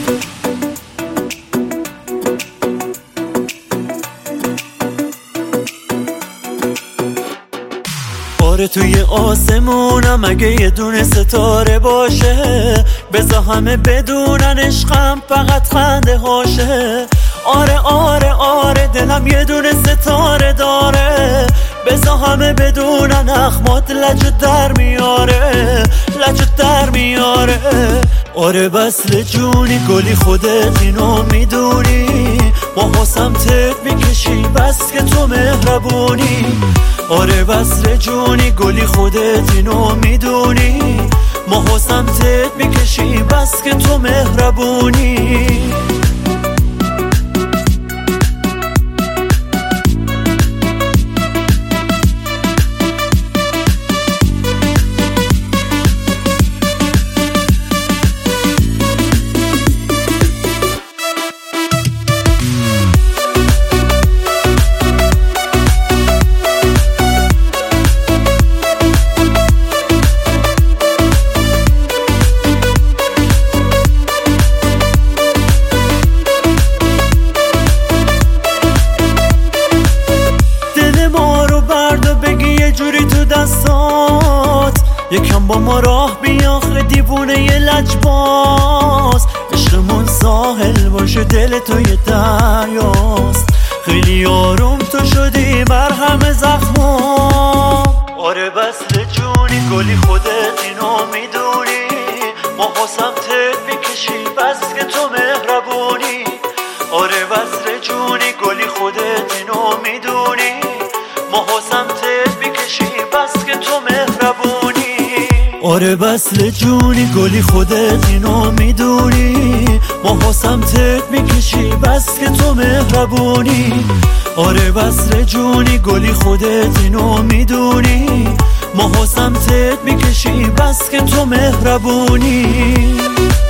آره توی آسمونم اگه یه دونه ستاره باشه، بذار همه بدونن عشقم فقط خنده هاشه. آره آره آره دلم یه دونه ستاره داره، بذار همه بدونن اخمات لجت در میاره، لجت در میاره. آره بسل جونی گلی خودت اینو میدونی، با سمتت میکشی بس که تو مهربونی. آره بسل جونی گلی خودت اینو میدونی، ما سمتت میکشی بس که تو مهربونی. یکم با ما راه بیاخه دیوونه یه لجباز، عشقمون ساحل باشه دل تو یه دریاست، خیلی آروم تو شدی مرهم زخمام. آره بسل جونی گلی خودت اینو میدونی، ما سمتت میکشی بس که تو مهربونی. آره بسل جونی گلی خودت اینو میدونی، ما سمتت میکشی بس که تو مهربونی. آره بسل جونی گلی خودت اینو میدونی، ما سمتت میکشی بس که تو مهربونی. آره بسل جونی گلی خودت اینو میدونی، ما سمتت میکشی بس که تو مهربونی.